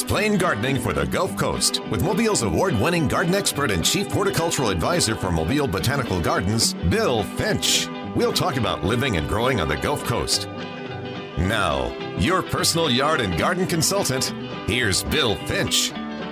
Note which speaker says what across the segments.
Speaker 1: Plain Gardening for the Gulf Coast with Mobile's award-winning garden expert and chief horticultural advisor for Mobile Botanical Gardens, Bill Finch. We'll talk about living and growing on the Gulf Coast. Now, your personal yard and garden consultant, here's Bill Finch.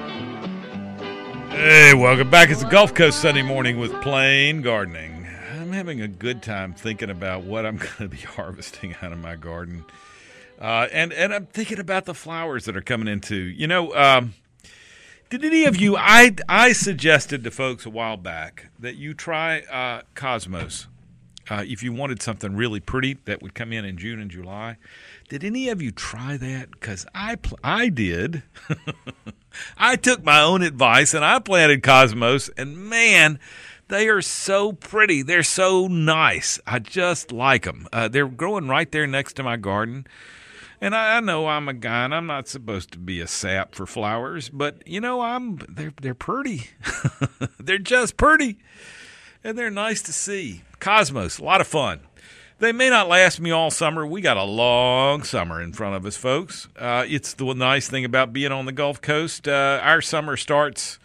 Speaker 2: Hey, welcome back. It's the Gulf Coast Sunday morning with Plain Gardening. I'm having a good time thinking about what I'm going to be harvesting out of my garden. And I'm thinking about the flowers that are coming into. You know, did any of you, I suggested to folks a while back that you try Cosmos if you wanted something really pretty that would come in June and July. Did any of you try that? Because I did. I took my own advice and I planted Cosmos, and man, they are so pretty. They're so nice. I just like them. They're growing right there next to my garden. And I know I'm a guy and I'm not supposed to be a sap for flowers, but you know, they're pretty. They're just pretty. And they're nice to see. Cosmos, a lot of fun. They may not last me all summer. We got a long summer in front of us, folks. It's the nice thing about being on the Gulf Coast. Our summer starts,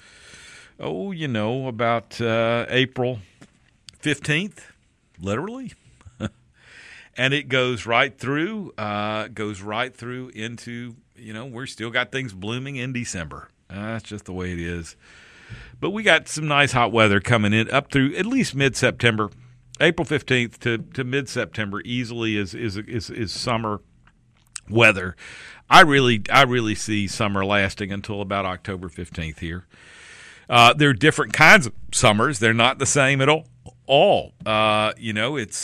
Speaker 2: about April 15th, literally. And it goes right through into, we're still got things blooming in December. That's just the way it is. But we got some nice hot weather coming in up through at least mid-September. April 15th to mid-September easily is summer weather. I really see summer lasting until about October 15th here. There are different kinds of summers. They're not the same at all. It's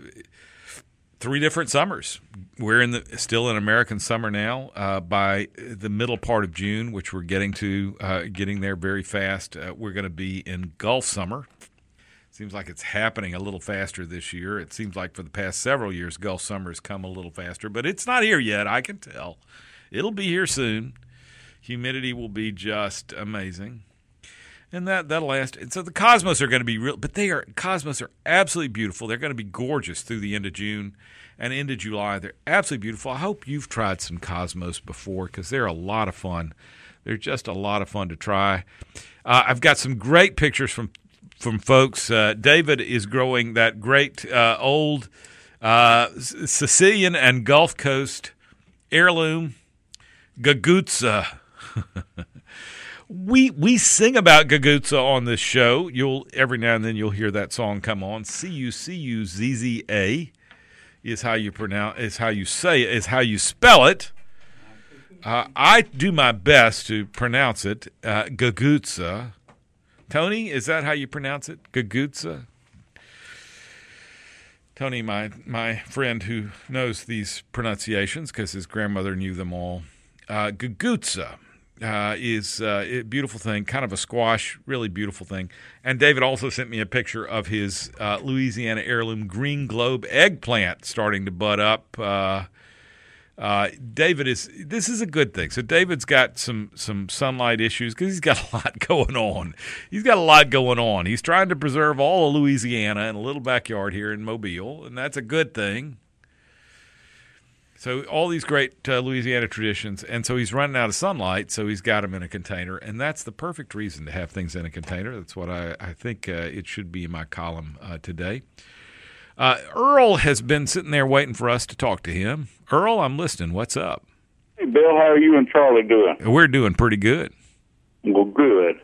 Speaker 2: 3 different summers. We're still in American summer now. By the middle part of June, which we're getting there very fast, we're going to be in Gulf summer. Seems like it's happening a little faster this year. It seems like for the past several years, Gulf summer has come a little faster, but it's not here yet. I can tell. It'll be here soon. Humidity will be just amazing. And that'll last. And so the Cosmos are going to be real, but Cosmos are absolutely beautiful. They're going to be gorgeous through the end of June and into July. They're absolutely beautiful. I hope you've tried some Cosmos before because they're a lot of fun. They're just a lot of fun to try. I've got some great pictures from folks. David is growing that great old Sicilian and Gulf Coast heirloom Gaguzza. We sing about Gaguzza on this show. Every now and then you'll hear that song come on. Cucuzza is how you say it, is how you spell it. I do my best to pronounce it. Gaguzza. Tony, is that how you pronounce it? Gaguzza? Tony, my friend who knows these pronunciations because his grandmother knew them all. Gaguzza is a beautiful thing, kind of a squash, really beautiful thing. And David also sent me a picture of his Louisiana heirloom green globe eggplant starting to bud up. This is a good thing. So David's got some sunlight issues because he's got a lot going on. He's trying to preserve all of Louisiana in a little backyard here in Mobile, and that's a good thing. So all these great Louisiana traditions, and so he's running out of sunlight, so he's got them in a container, and that's the perfect reason to have things in a container. That's what I think it should be in my column today. Earl has been sitting there waiting for us to talk to him. Earl, I'm listening. What's up?
Speaker 3: Hey, Bill, how are you and Charlie doing?
Speaker 2: We're doing pretty good.
Speaker 3: Well, good.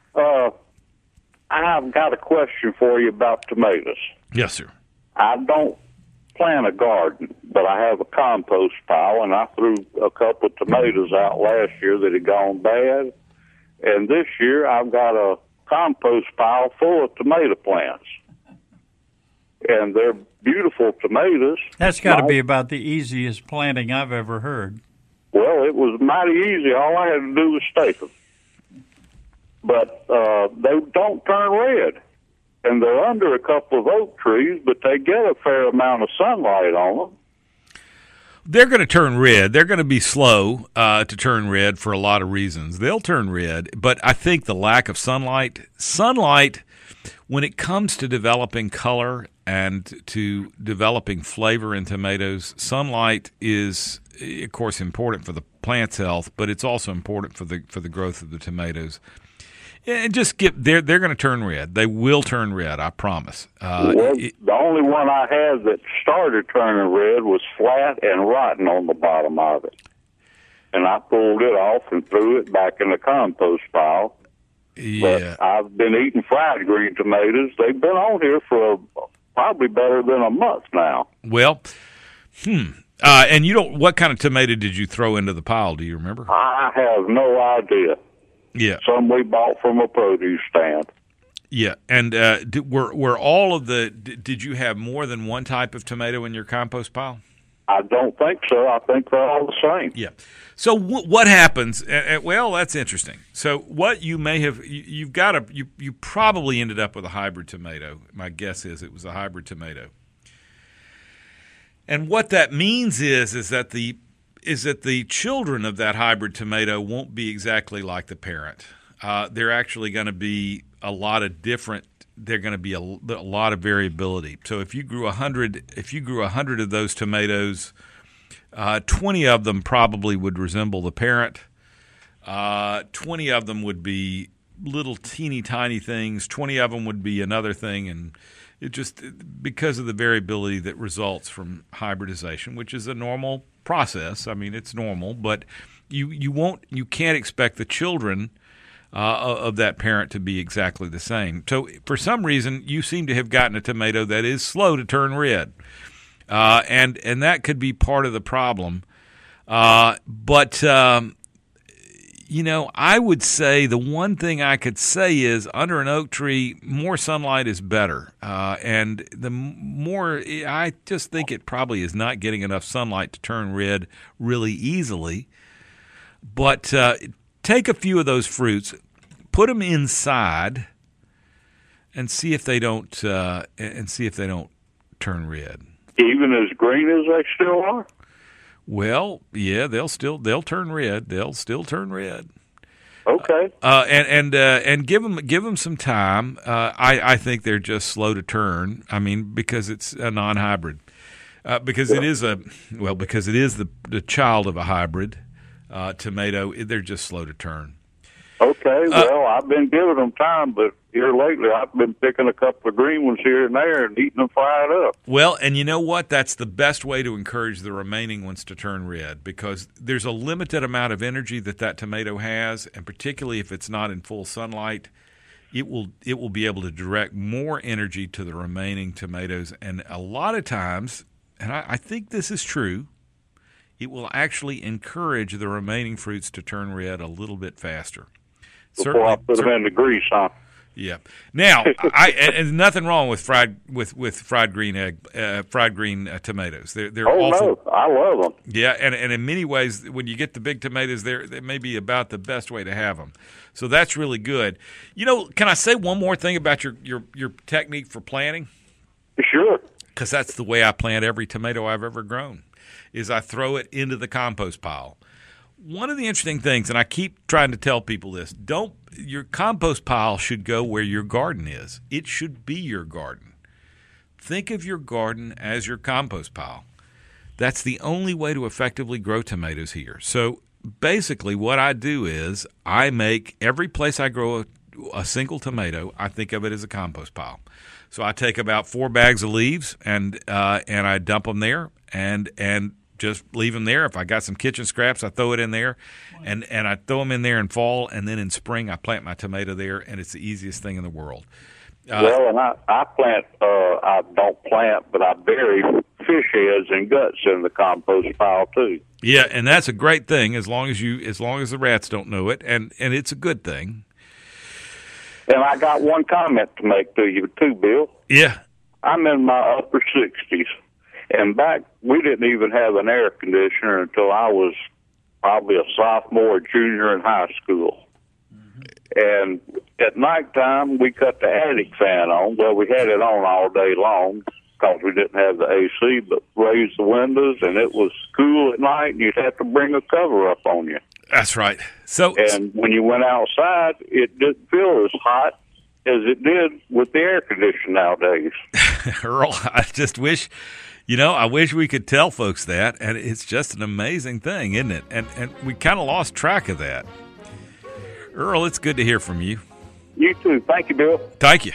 Speaker 3: I've got a question for you about tomatoes.
Speaker 2: Yes, sir.
Speaker 3: I don't plant a garden, but I have a compost pile, and I threw a couple of tomatoes out last year that had gone bad. And this year I've got a compost pile full of tomato plants. And they're beautiful tomatoes.
Speaker 4: That's got to be about the easiest planting I've ever heard.
Speaker 3: Well, it was mighty easy. All I had to do was stake them. But they don't turn red. And they're under a couple of oak trees, but they get a fair amount of sunlight on them.
Speaker 2: They're going to turn red. They're going to be slow to turn red for a lot of reasons. They'll turn red, but I think the lack of sunlight, when it comes to developing color and to developing flavor in tomatoes, sunlight is of course, important for the plant's health, but it's also important for the growth of the tomatoes. And just they're going to turn red. They will turn red, I promise.
Speaker 3: The only one I had that started turning red was flat and rotten on the bottom of it. And I pulled it off and threw it back in the compost pile.
Speaker 2: Yeah.
Speaker 3: But I've been eating fried green tomatoes. They've been on here for probably better than a month now.
Speaker 2: Well, and what kind of tomato did you throw into the pile? Do you remember?
Speaker 3: I have no idea.
Speaker 2: Yeah.
Speaker 3: Some we bought from a produce stand.
Speaker 2: Yeah, and were all of did you have more than one type of tomato in your compost pile?
Speaker 3: I don't think so. I think they're all the same.
Speaker 2: Yeah. So what happens? Well, that's interesting. So what you may have you probably ended up with a hybrid tomato. My guess is it was a hybrid tomato. And what that means is that the children of that hybrid tomato won't be exactly like the parent. They're actually going to be a lot of different. They're going to be a lot of variability. So if you grew 100 of those tomatoes, 20 of them probably would resemble the parent. 20 of them would be little teeny tiny things. 20 of them would be another thing, and it just because of the variability that results from hybridization, which is a normal process. I mean, it's normal, but you can't expect the children of that parent to be exactly the same. So for some reason, you seem to have gotten a tomato that is slow to turn red, and that could be part of the problem. But I would say the one thing I could say is under an oak tree, more sunlight is better. And the more, I just think it probably is not getting enough sunlight to turn red really easily. But take a few of those fruits, put them inside, and see if they don't turn red.
Speaker 3: Even as green as they still are?
Speaker 2: Well, yeah, they'll turn red. They'll still turn red.
Speaker 3: Okay.
Speaker 2: And give them some time. I think they're just slow to turn. I mean, because it's a non-hybrid. Because it is the child of a hybrid tomato. They're just slow to turn.
Speaker 3: Okay, well, I've been giving them time, but here lately I've been picking a couple of green ones here and there and eating them fried up.
Speaker 2: Well, and you know what? That's the best way to encourage the remaining ones to turn red, because there's a limited amount of energy that tomato has, and particularly if it's not in full sunlight, it will be able to direct more energy to the remaining tomatoes. And a lot of times, and I think this is true, it will actually encourage the remaining fruits to turn red a little bit faster.
Speaker 3: Before I put them in the grease, huh?
Speaker 2: Yeah. Now, and nothing wrong with fried green tomatoes. They're awful.
Speaker 3: No, I love them.
Speaker 2: Yeah, and in many ways, when you get the big tomatoes, they may be about the best way to have them. So that's really good. Can I say one more thing about your technique for planting?
Speaker 3: Sure.
Speaker 2: Because that's the way I plant every tomato I've ever grown, is I throw it into the compost pile. One of the interesting things, and I keep trying to tell people this, your compost pile should go where your garden is. It should be your garden. Think of your garden as your compost pile. That's the only way to effectively grow tomatoes here. So basically what I do is I make every place I grow a single tomato, I think of it as a compost pile. So I take about 4 bags of leaves and I dump them there and just leave them there. If I got some kitchen scraps, I throw it in there, and I throw them in there in fall, and then in spring I plant my tomato there, and it's the easiest thing in the world.
Speaker 3: Well, and I plant, I don't plant, but I bury fish heads and guts in the compost pile too.
Speaker 2: Yeah, and that's a great thing as long as the rats don't know it, and it's a good thing.
Speaker 3: And I got one comment to make to you too, Bill.
Speaker 2: Yeah.
Speaker 3: I'm in my upper 60s. And back, we didn't even have an air conditioner until I was probably a sophomore, junior in high school. Mm-hmm. And at nighttime, we cut the attic fan on. Well, we had it on all day long because we didn't have the AC, but raised the windows, and it was cool at night, and you'd have to bring a cover up on you.
Speaker 2: That's right.
Speaker 3: And when you went outside, it didn't feel as hot as it did with the air conditioner nowadays.
Speaker 2: Earl, I just wish You know, I wish we could tell folks that, and it's just an amazing thing, isn't it? And we kind of lost track of that. Earl, it's good to hear from you.
Speaker 3: You too. Thank you, Bill.
Speaker 2: Thank you.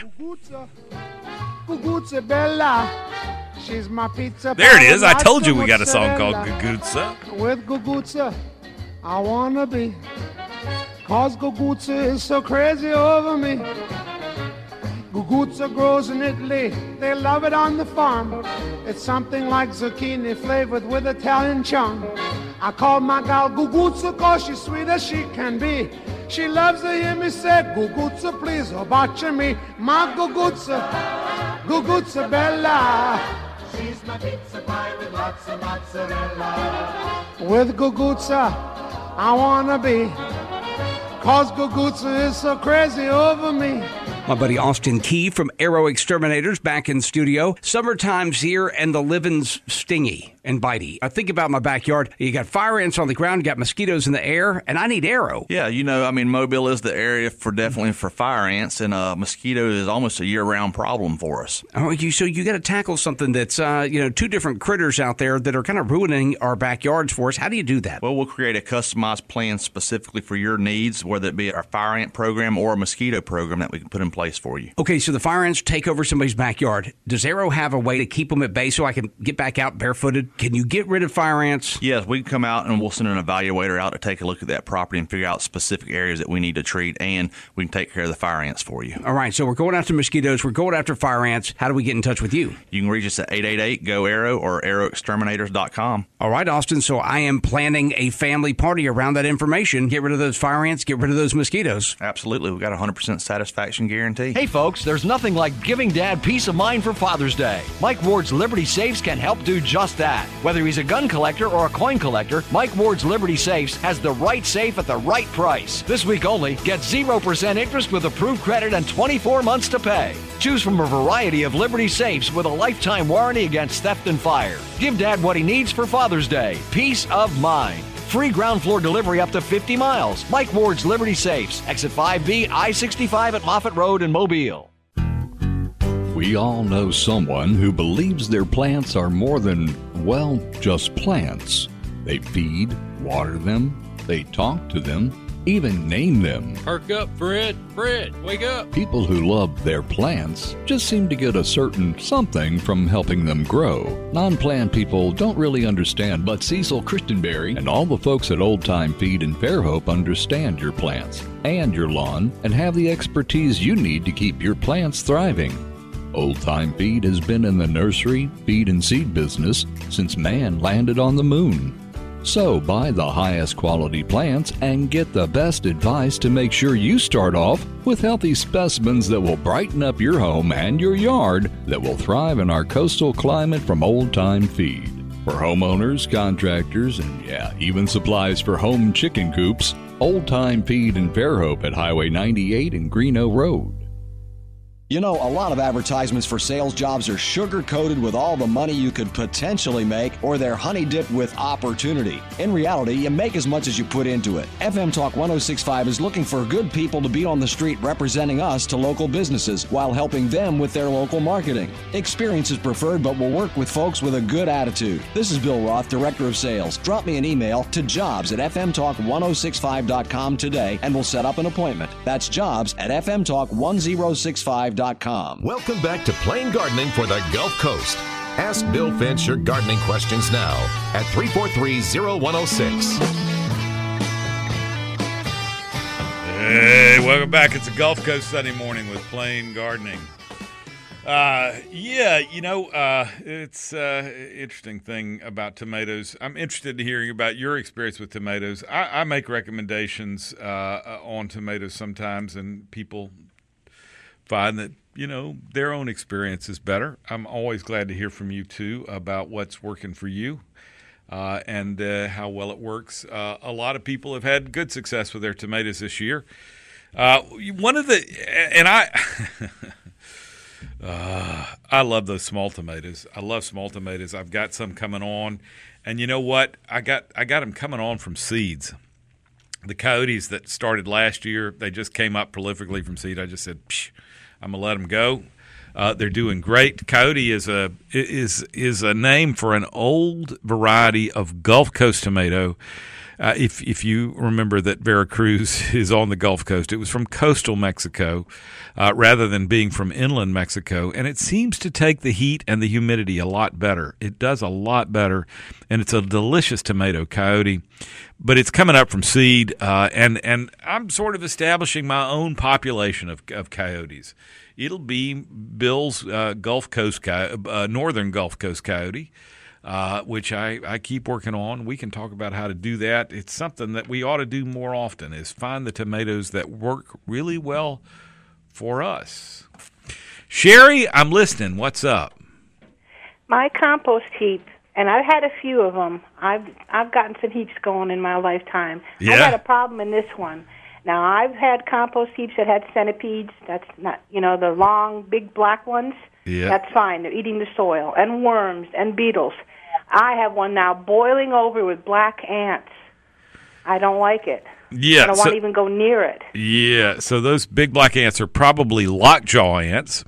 Speaker 5: Guguzza Bella, she's my pizza.
Speaker 2: There it is. I told you we got a song called Guguzza.
Speaker 5: With Guguzza, I wanna be. 'Cause Guguzza is so crazy over me. Guguzza grows in Italy, they love it on the farm. It's something like zucchini flavored with Italian charm. I call my gal Guguzza 'cause she's sweet as she can be. She loves to hear me say, Guguzza, please, oh, botcha me. My Guguzza, Guguzza Bella. She's my pizza pie with lots of mozzarella. With Guguzza, I wanna be. 'Cause Guguzza is so crazy over me.
Speaker 6: My buddy Austin Key from Aero Exterminators back in studio. Summertime's here and the living's stingy and bitey. I think about my backyard. You got fire ants on the ground, you got mosquitoes in the air, and I need Aero.
Speaker 7: Yeah, Mobile is the area definitely for fire ants, and mosquitoes is almost a year-round problem for us.
Speaker 6: Oh, so you got to tackle something that's, two different critters out there that are kind of ruining our backyards for us. How do you do that?
Speaker 7: Well, we'll create a customized plan specifically for your needs, whether it be our fire ant program or a mosquito program that we can put in place for you.
Speaker 6: Okay, so the fire ants take over somebody's backyard. Does Aero have a way to keep them at bay so I can get back out barefooted? Can you get rid of fire ants?
Speaker 7: Yes, we can come out and we'll send an evaluator out to take a look at that property and figure out specific areas that we need to treat, and we can take care of the fire ants for you.
Speaker 6: All right, so we're going after mosquitoes, we're going after fire ants. How do we get in touch with you?
Speaker 7: You can reach us at 888-GO-AERO or aeroexterminators.com.
Speaker 6: All right, Austin, so I am planning a family party around that information. Get rid of those fire ants, get rid of those mosquitoes.
Speaker 7: Absolutely. We've got a 100% satisfaction guarantee.
Speaker 8: Hey, folks, there's nothing like giving Dad peace of mind for Father's Day. Mike Ward's Liberty Safes can help do just that. Whether he's a gun collector or a coin collector, Mike Ward's Liberty Safes has the right safe at the right price. This week only, get 0% interest with approved credit and 24 months to pay. Choose from a variety of Liberty Safes with a lifetime warranty against theft and fire. Give Dad what he needs for Father's Day. Peace of mind. Free ground floor delivery up to 50 miles. Mike Ward's Liberty Safes. Exit 5B, I-65 at Moffett Road in Mobile.
Speaker 9: We all know someone who believes their plants are more than, well, just plants. They feed, water them, they talk to them, even name them.
Speaker 10: Perk up, Fred. Fred, wake up.
Speaker 9: People who love their plants just seem to get a certain something from helping them grow. Non-plant people don't really understand, but Cecil Christenberry and all the folks at Old Time Feed in Fairhope understand your plants and your lawn and have the expertise you need to keep your plants thriving. Old Time Feed has been in the nursery, feed, and seed business since man landed on the moon. So buy the highest quality plants and get the best advice to make sure you start off with healthy specimens that will brighten up your home and your yard that will thrive in our coastal climate from Old Time Feed. For homeowners, contractors, and even supplies for home chicken coops, Old Time Feed in Fairhope at Highway 98 and Greeno Road.
Speaker 11: You know, a lot of advertisements for sales jobs are sugar-coated with all the money you could potentially make, or they're honey-dipped with opportunity. In reality, you make as much as you put into it. FM Talk 106.5 is looking for good people to be on the street representing us to local businesses while helping them with their local marketing. Experience is preferred, but we'll work with folks with a good attitude. This is Bill Roth, Director of Sales. Drop me an email to jobs@fmtalk1065.com today, and we'll set up an appointment. That's jobs@fmtalk1065.com.
Speaker 1: Welcome back to Plain Gardening for the Gulf Coast. Ask Bill Finch your gardening questions now at 343-0106.
Speaker 2: Hey, welcome back. It's a Gulf Coast Sunday morning with Plain Gardening. It's an interesting thing about tomatoes. I'm interested in hearing about your experience with tomatoes. I make recommendations on tomatoes sometimes, and people find that, their own experience is better. I'm always glad to hear from you, too, about what's working for you and how well it works. A lot of people have had good success with their tomatoes this year. I love those small tomatoes. I love small tomatoes. I've got some coming on. And you know what? I got them coming on from seeds. The coyotes that started last year, they just came up prolifically from seed. I just said, I'm going to let them go. They're doing great. Coyote is a name for an old variety of Gulf Coast tomato. If you remember that Veracruz is on the Gulf Coast, it was from coastal Mexico rather than being from inland Mexico, and it seems to take the heat and the humidity a lot better. It does a lot better, and it's a delicious tomato, Coyote. But it's coming up from seed, and I'm sort of establishing my own population of coyotes. It'll be Bill's Gulf Coast northern Gulf Coast coyote, which I keep working on. We can talk about how to do that. It's something that we ought to do more often, is find the tomatoes that work really well for us. Sherry, I'm listening. What's up?
Speaker 12: My compost heap, and I've had a few of them. I've gotten some heaps going in my lifetime.
Speaker 2: Yeah.
Speaker 12: I had a problem in this one. Now, I've had compost heaps that had centipedes. That's not, the long, big black ones.
Speaker 2: Yeah.
Speaker 12: That's fine. They're eating the soil, and worms and beetles. I have one now boiling over with black ants. I don't like it.
Speaker 2: Yeah,
Speaker 12: I don't want to even go near it.
Speaker 2: Yeah, so those big black ants are probably lockjaw ants.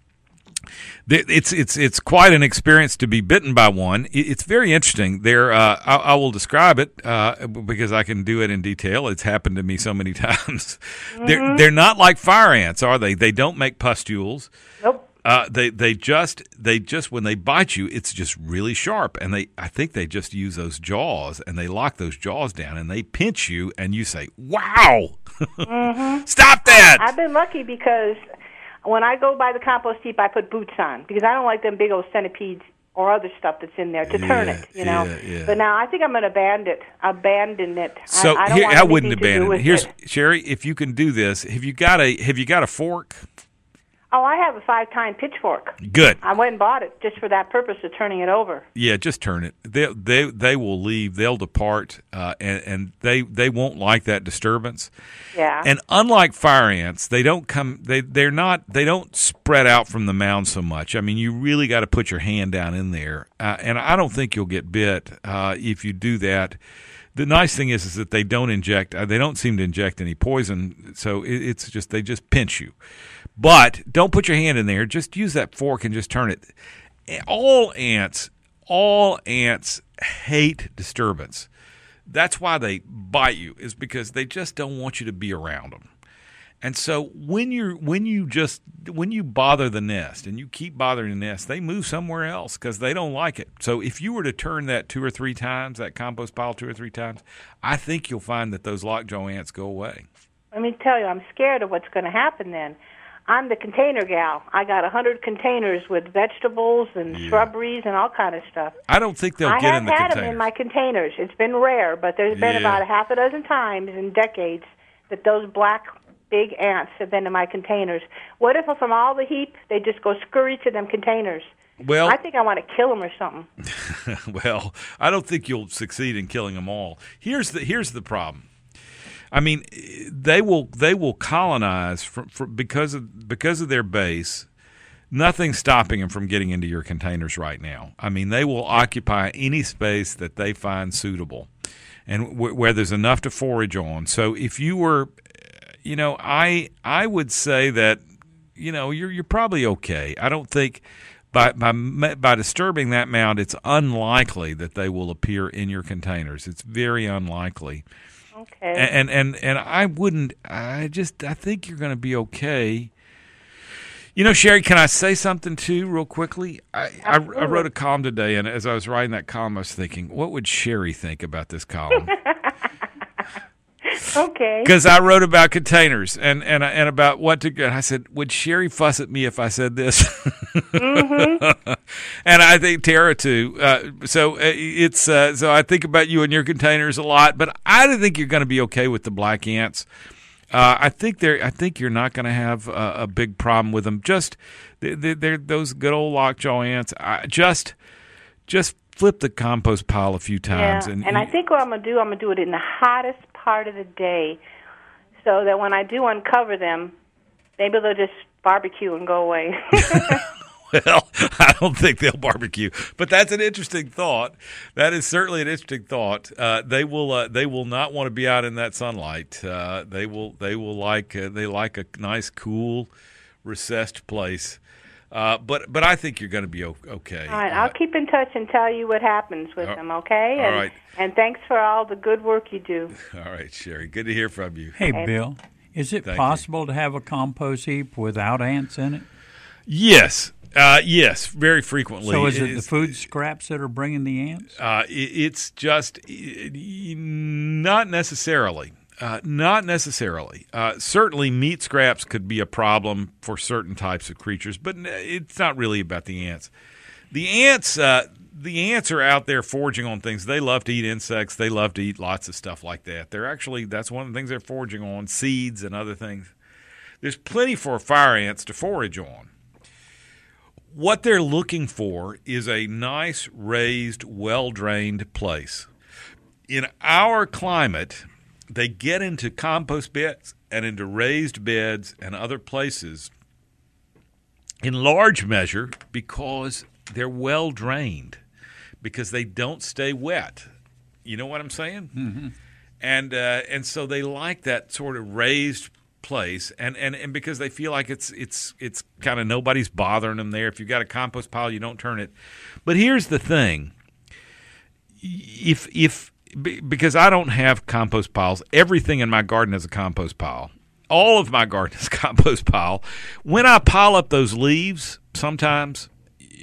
Speaker 2: It's quite an experience to be bitten by one. It's very interesting. I will describe it because I can do it in detail. It's happened to me so many times.
Speaker 12: Mm-hmm.
Speaker 2: They're not like fire ants, are they? They don't make pustules.
Speaker 12: Nope.
Speaker 2: They just when they bite you, it's just really sharp, and I think they just use those jaws, and they lock those jaws down, and they pinch you, and you say, "Wow,
Speaker 12: Mm-hmm.
Speaker 2: Stop that!"
Speaker 12: I've been lucky because when I go by the compost heap, I put boots on because I don't like them big old centipedes or other stuff that's in there to turn it.
Speaker 2: Yeah.
Speaker 12: But now I think I'm going to abandon it.
Speaker 2: So
Speaker 12: I don't want
Speaker 2: I wouldn't
Speaker 12: anything to do
Speaker 2: abandon
Speaker 12: with
Speaker 2: it. Here's
Speaker 12: it.
Speaker 2: Sherry, if you can do this, have you got a fork?
Speaker 12: Oh, I have a 5-tine pitchfork.
Speaker 2: Good.
Speaker 12: I went and bought it just for that purpose of turning it over.
Speaker 2: Yeah, just turn it. They will leave. They'll depart, and they won't like that disturbance.
Speaker 12: Yeah.
Speaker 2: And unlike fire ants, they don't come. They don't spread out from the mound so much. I mean, you really got to put your hand down in there, and I don't think you'll get bit if you do that. The nice thing is that they don't inject. They don't seem to inject any poison, so it's just they just pinch you. But don't put your hand in there. Just use that fork and just turn it. All ants hate disturbance. That's why they bite you, is because they just don't want you to be around them. And so when you bother the nest and you keep bothering the nest, they move somewhere else because they don't like it. So if you were to turn that 2 or 3 times, that compost pile 2 or 3 times, I think you'll find that those lockjaw ants go away.
Speaker 12: Let me tell you, I'm scared of what's going to happen then. I'm the container gal. I got 100 containers with vegetables and shrubberies and all kind of stuff.
Speaker 2: I don't think they'll get in the
Speaker 12: I have had
Speaker 2: containers.
Speaker 12: them in my containers. It's been rare, but there's been about a half a dozen times in decades that those black big ants have been in my containers. What if from all the heap they just go scurry to them containers?
Speaker 2: Well,
Speaker 12: I think I want to kill them or something.
Speaker 2: Well, I don't think you'll succeed in killing them all. Here's the problem. I mean, they will colonize because of their base. Nothing's stopping them from getting into your containers right now. I mean, they will occupy any space that they find suitable, and where there's enough to forage on. So if you were, I would say that, you're probably okay. I don't think by disturbing that mound, it's unlikely that they will appear in your containers. It's very unlikely.
Speaker 12: Okay.
Speaker 2: And I wouldn't. I think you're going to be okay. Sherry, can I say something too, real quickly? I wrote a column today, and as I was writing that column, I was thinking, what would Sherry think about this column?
Speaker 12: Okay.
Speaker 2: Because I wrote about containers and about what to. And I said, would Sherry fuss at me if I said this?
Speaker 12: Mm-hmm.
Speaker 2: And I think Tara too. So I think about you and your containers a lot, but I don't think you're going to be okay with the black ants. I think you're not going to have a big problem with them. Just they're those good old lockjaw ants. Just flip the compost pile a few times.
Speaker 12: Yeah. And I think what I'm going to do it in the hottest part of the day, so that when I do uncover them, maybe they'll just barbecue and go away.
Speaker 2: Well, I don't think they'll barbecue, but that's an interesting thought. That is certainly an interesting thought. They will not want to be out in that sunlight. They like a nice, cool, recessed place. But I think you're going to be okay.
Speaker 12: All right, I'll keep in touch and tell you what happens with them, okay?
Speaker 2: All right.
Speaker 12: And thanks for all the good work you do.
Speaker 2: All right, Sherry. Good to hear from you.
Speaker 4: Hey, Bill, is it possible to have a compost heap without ants in it?
Speaker 2: Yes. Yes, very frequently.
Speaker 4: So is it the food scraps that are bringing the ants?
Speaker 2: It's just not necessarily. Not necessarily. Certainly, meat scraps could be a problem for certain types of creatures, but it's not really about the ants. The ants are out there foraging on things. They love to eat insects. They love to eat lots of stuff like that. That's one of the things they're foraging on, seeds and other things. There's plenty for fire ants to forage on. What they're looking for is a nice, raised, well-drained place. In our climate, they get into compost beds and into raised beds and other places in large measure because they're well drained, because they don't stay wet. You know what I'm saying?
Speaker 4: Mm-hmm.
Speaker 2: And so they like that sort of raised place, and because they feel like it's kind of nobody's bothering them there. If you've got a compost pile, you don't turn it. But here's the thing: because I don't have compost piles, everything in my garden is a compost pile. All of my garden is a compost pile. When I pile up those leaves, sometimes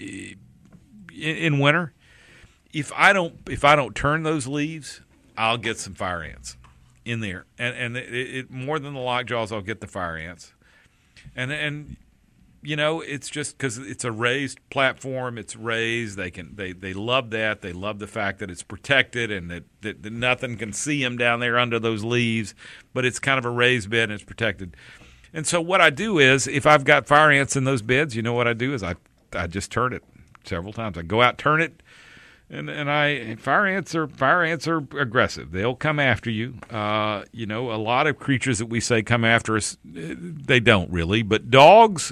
Speaker 2: in winter, if I don't turn those leaves, I'll get some fire ants in there, and it more than the lockjaws, I'll get the fire ants, and you know, it's just because it's a raised platform. It's raised. They love that. They love the fact that it's protected and that nothing can see them down there under those leaves. But it's kind of a raised bed and it's protected. And so what I do is, if I've got fire ants in those beds, you know what I do is I just turn it several times. I go out, turn it. And fire ants are aggressive. They'll come after you. You know, a lot of creatures that we say come after us, they don't really. But dogs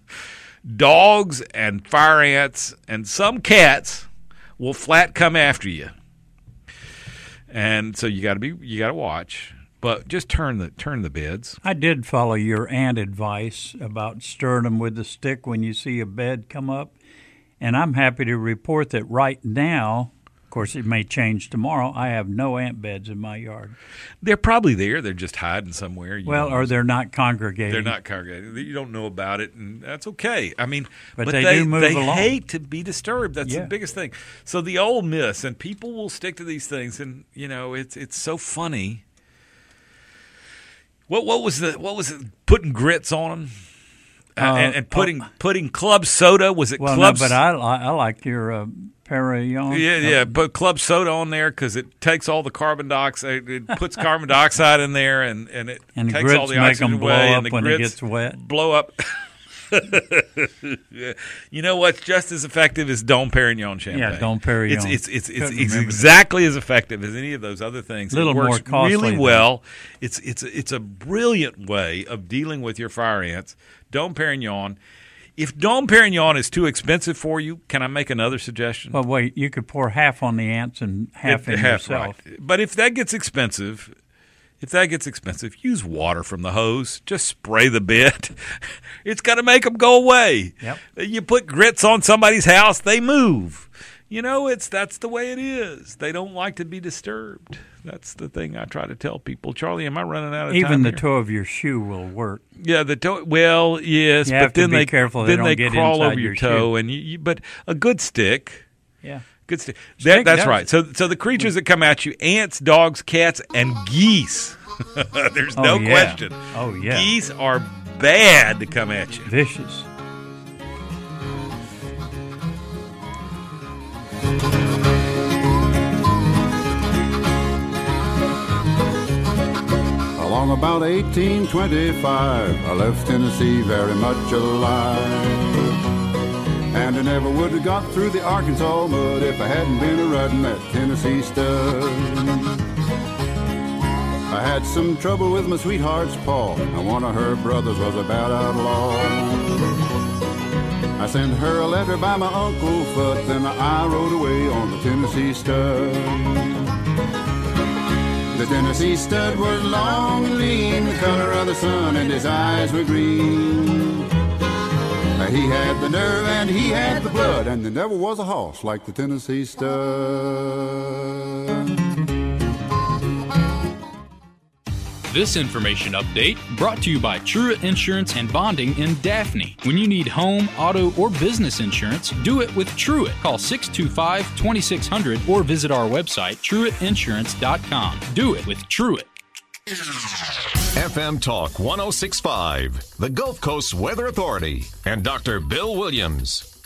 Speaker 2: and fire ants and some cats will flat come after you. And so you got to watch. But just turn the beds.
Speaker 4: I did follow your ant advice about stirring them with the stick when you see a bed come up. And I'm happy to report that right now, of course it may change tomorrow, I have no ant beds in my yard.
Speaker 2: They're probably there. They're just hiding somewhere.
Speaker 4: Or they're not congregating.
Speaker 2: They're not congregating. You don't know about it, and that's okay. I mean,
Speaker 4: but they do move along.
Speaker 2: They hate to be disturbed. That's the biggest thing. So the old myths, and people will stick to these things, and you know, it's so funny. What was it? Putting grits on them? And putting club soda, was it club?
Speaker 4: No, but I like your Perignon.
Speaker 2: Yeah. Put club soda on there because it takes all the carbon dioxide. It puts carbon dioxide in there, and it takes all the oxygen away. And the
Speaker 4: when
Speaker 2: grits
Speaker 4: it gets wet.
Speaker 2: Blow up. You know what's just as effective as Dom Perignon champagne?
Speaker 4: Yeah, Dom Perignon.
Speaker 2: It's exactly as effective as any of those other things.
Speaker 4: A little
Speaker 2: it works
Speaker 4: more costly,
Speaker 2: really well. It's a brilliant way of dealing with your fire ants. Dom Perignon. If Dom Perignon is too expensive for you, can I make another suggestion?
Speaker 4: Well, wait. You could pour half on the ants and half in yourself.
Speaker 2: Right. But if that gets expensive, use water from the hose. Just spray the bed. It's got to make them go away.
Speaker 4: Yep.
Speaker 2: You put grits on somebody's house, they move. You know, that's the way it is. They don't like to be disturbed. That's the thing I try to tell people. Charlie, am I running out of time?
Speaker 4: Even the
Speaker 2: here?
Speaker 4: toe of your shoe will work.
Speaker 2: Yeah, the toe. Well, yes,
Speaker 4: you
Speaker 2: but then
Speaker 4: be careful
Speaker 2: then they
Speaker 4: get
Speaker 2: crawl over
Speaker 4: your
Speaker 2: toe,
Speaker 4: shoe.
Speaker 2: and but a good stick.
Speaker 4: Yeah.
Speaker 2: Good stick. That's right. So the creatures that come at you: ants, dogs, cats, and geese. There's no question.
Speaker 4: Oh yeah.
Speaker 2: Geese are bad to come at you.
Speaker 4: Vicious.
Speaker 13: Along about 1825, I left Tennessee very much alive. And I never would have got through the Arkansas mud if I hadn't been a-riding that Tennessee stud. I had some trouble with my sweetheart's paw, and one of her brothers was a bad outlaw. I sent her a letter by my Uncle Fudd, then I rode away on the Tennessee stud. The Tennessee stud was long and lean, the color of the sun, and his eyes were green. He had the nerve and he had the blood, and there never was a horse like the Tennessee Stud.
Speaker 10: This information update brought to you by Truett Insurance and Bonding in Daphne. When you need home, auto, or business insurance, do it with Truett. Call 625-2600 or visit our website, truettinsurance.com. Do it with Truett.
Speaker 1: FM Talk 106.5, the Gulf Coast Weather Authority, and Dr. Bill Williams.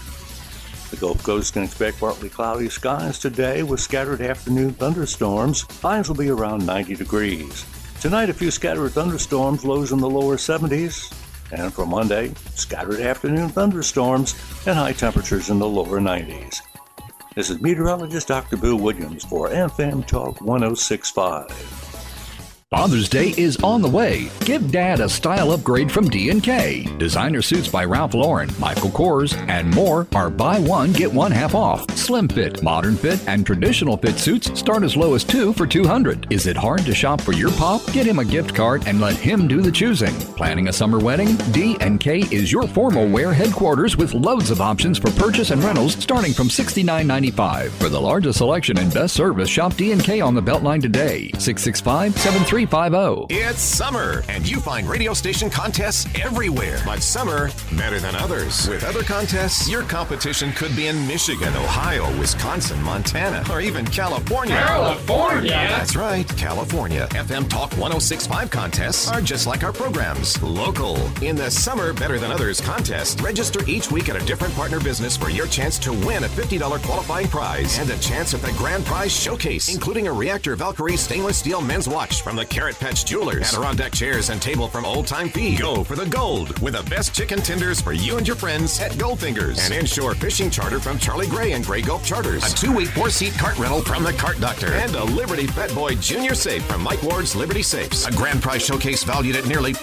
Speaker 14: The Gulf Coast can expect partly cloudy skies today with scattered afternoon thunderstorms. Highs will be around 90 degrees. Tonight, a few scattered thunderstorms, lows in the lower 70s. And for Monday, scattered afternoon thunderstorms and high temperatures in the lower 90s. This is meteorologist Dr. Bill Williams for FM Talk 106.5.
Speaker 9: Father's Day is on the way. Give Dad a style upgrade from D&K. Designer suits by Ralph Lauren, Michael Kors, and more are buy one, get one half off. Slim fit, modern fit, and traditional fit suits start as low as $2 for $200. Is it hard to shop for your pop? Get him a gift card and let him do the choosing. Planning a summer wedding? D&K is your formal wear headquarters with loads of options for purchase and rentals starting from $69.95. For the largest selection and best service, shop D&K on the Beltline today. 665-7350.
Speaker 1: It's summer, and you find radio station contests everywhere. But summer better than others. With other contests, your competition could be in Michigan, Ohio, Wisconsin, Montana, or even California.
Speaker 15: California?
Speaker 1: That's right, California. FM Talk 106.5 contests are just like our programs. Local. In the Summer Better Than Others contest, register each week at a different partner business for your chance to win a $50 qualifying prize and a chance at the grand prize showcase, including a Reactor Valkyrie stainless steel men's watch from the Carrot Patch Jewelers, Adirondack chairs and table from Old Time Feed. Go for the gold with the best chicken tenders for you and your friends at Goldfingers. An inshore fishing charter from Charlie Gray and Gray Gulf Charters. A 2-week 4-seat cart rental from the Cart Doctor. And a Liberty Fat Boy Junior Safe from Mike Ward's Liberty Safes. A grand prize showcase valued at nearly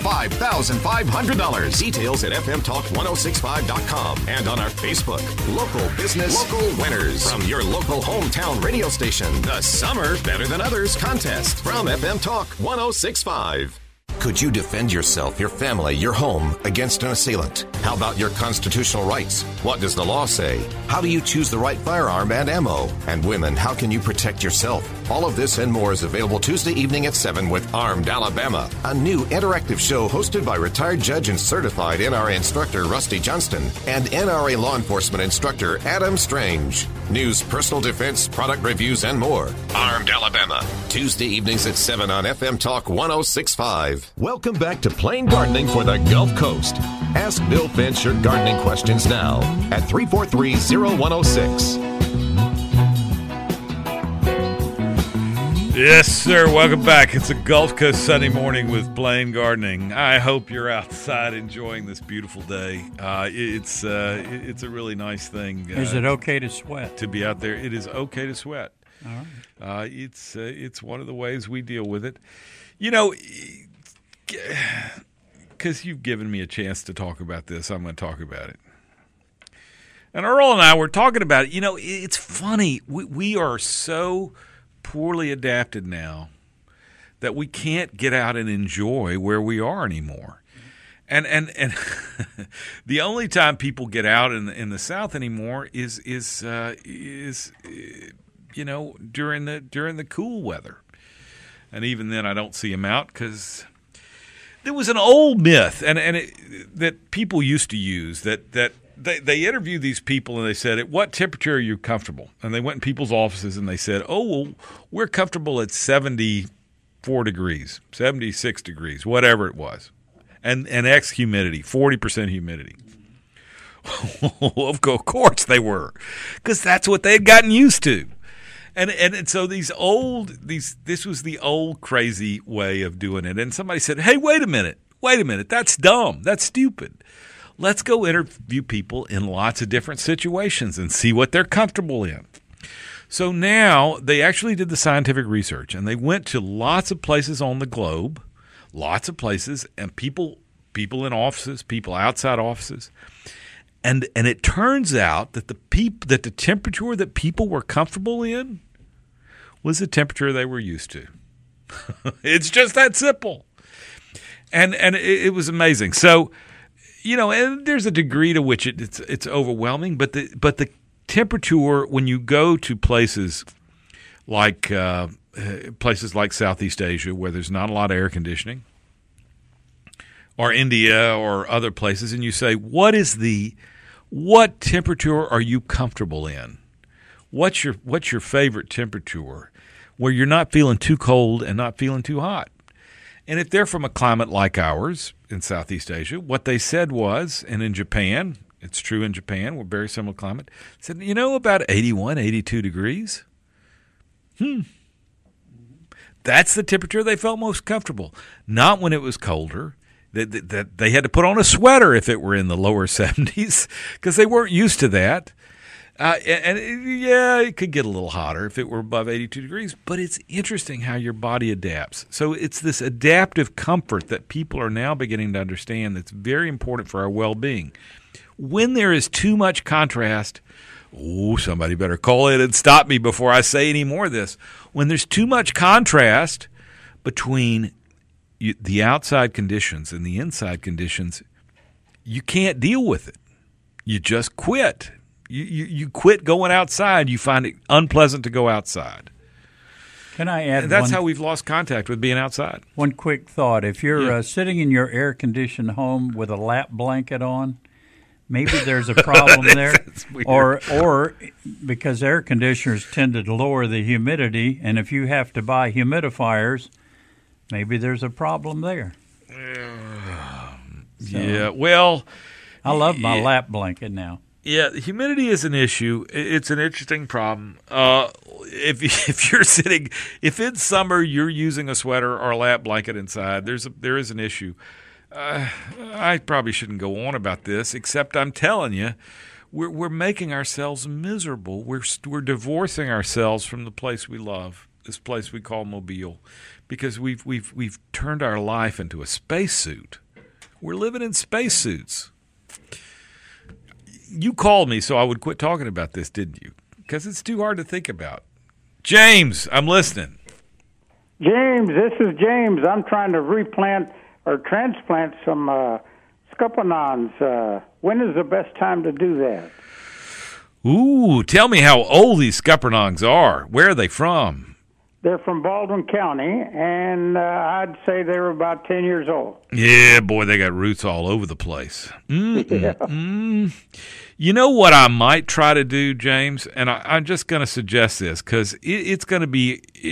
Speaker 1: $5,500. Details at FMTalk1065.com and on our Facebook. Local business, local winners. From your local hometown radio station. The Summer Better Than Others contest from FM Talk 106.5. Could you defend yourself, your family, your home against an assailant? How about your constitutional rights? What does the law say? How do you choose the right firearm and ammo? And women, how can you protect yourself? All of this and more is available Tuesday evening at 7 with Armed Alabama, a new interactive show hosted by retired judge and certified NRA instructor Rusty Johnston and NRA law enforcement instructor Adam Strange. News, personal defense, product reviews, and more. Armed Alabama, Tuesday evenings at 7 on FM Talk 106.5. Welcome back to Plain Gardening for the Gulf Coast. Ask Bill Finch your gardening questions now at 343-0106.
Speaker 2: Yes, sir. Welcome back. It's a Gulf Coast Sunday morning with Plain Gardening. I hope you're outside enjoying this beautiful day. It's a really nice thing.
Speaker 4: Is it okay to sweat?
Speaker 2: To be out there, it is okay to sweat.
Speaker 4: All right.
Speaker 2: It's one of the ways we deal with it. You know, because you've given me a chance to talk about this, I'm going to talk about it. And Earl and I were talking about it. You know, it's funny. We are so poorly adapted now that we can't get out and enjoy where we are anymore. And the only time people get out in the South anymore is you know, during the cool weather. And even then, I don't see them out because there was an old myth that people used to use that they interviewed these people and they said, at what temperature are you comfortable? And they went in people's offices and they said, oh, well, we're comfortable at 74 degrees, 76 degrees, whatever it was. And X humidity, 40% humidity. Of course they were, because that's what they had gotten used to. And so this was the old crazy way of doing it. And somebody said, hey, wait a minute, that's dumb, that's stupid. Let's go interview people in lots of different situations and see what they're comfortable in. So now they actually did the scientific research, and they went to lots of places on the globe, lots of places, and people in offices, people outside offices. And it turns out that the temperature that people were comfortable in was the temperature they were used to. It's just that simple. And it was amazing. So, and there's a degree to which it's overwhelming, but the temperature when you go to places like Southeast Asia where there's not a lot of air conditioning, or India or other places, and you say, what temperature are you comfortable in? What's your favorite temperature where you're not feeling too cold and not feeling too hot? And if they're from a climate like ours in Southeast Asia, what they said was, and in Japan, it's true in Japan, we're very similar climate, said, about 81, 82 degrees. That's the temperature they felt most comfortable. Not when it was colder. That they had to put on a sweater if it were in the lower 70s because they weren't used to that. It could get a little hotter if it were above 82 degrees, but it's interesting how your body adapts. So it's this adaptive comfort that people are now beginning to understand that's very important for our well-being. When there is too much contrast, somebody better call in and stop me before I say any more of this. When there's too much contrast between the outside conditions and the inside conditions, you can't deal with it. You just quit. You quit going outside. You find it unpleasant to go outside.
Speaker 4: Can I add?
Speaker 2: And that's how we've lost contact with being outside.
Speaker 4: One quick thought: if you're sitting in your air-conditioned home with a lap blanket on, maybe there's a problem there, or because air conditioners tend to lower the humidity, and if you have to buy humidifiers, maybe there's a problem there. I love my lap blanket now.
Speaker 2: Yeah, humidity is an issue. It's an interesting problem. If you're sitting, if in summer you're using a sweater or a lap blanket inside, there is an issue. I probably shouldn't go on about this, except I'm telling you, we're making ourselves miserable. We're divorcing ourselves from the place we love, this place we call Mobile, because we've turned our life into a spacesuit. We're living in spacesuits. You called me so I would quit talking about this, didn't you? Because it's too hard to think about. James, I'm listening.
Speaker 15: James, this is James. I'm trying to replant or transplant some scuppernongs. When is the best time to do that?
Speaker 2: Ooh, tell me how old these scuppernongs are. Where are they from?
Speaker 15: They're from Baldwin County, and I'd say they were about 10 years old.
Speaker 2: Yeah, boy, they got roots all over the place. You know what I might try to do, James? And I'm just going to suggest this because it's going to be –